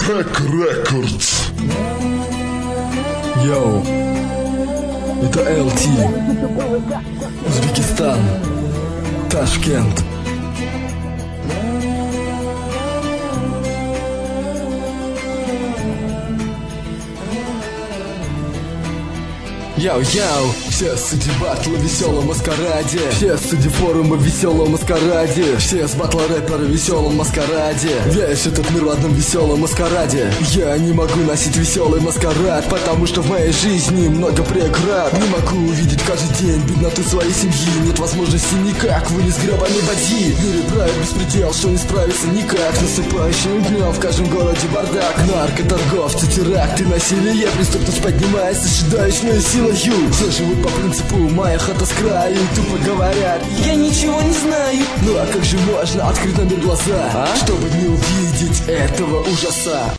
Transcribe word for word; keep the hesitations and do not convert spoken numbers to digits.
Hack Records. Йоу, это эл ти, Узбекистан, Ташкент. Яу-яу, все судьи батла в веселом маскараде, все судьи форума в веселом маскараде, все с батла рэпера в веселом маскараде, весь этот мир в одном веселом маскараде. Я не могу носить веселый маскарад, потому что в моей жизни много преград. Не могу увидеть каждый день бедноту своей семьи, нет возможности никак вынес гребаный бадьи. Мир правит беспредел, что не справится никак, насыпающим днем в каждом городе бардак. Наркоторговцы, теракты, насилие, преступность поднимается с чудовищной силой. Все живут по принципу «моя хата с краю», тупо говорят «я ничего не знаю». Ну а как же можно открыть на мир глаза, а? Чтобы не увидеть этого ужаса?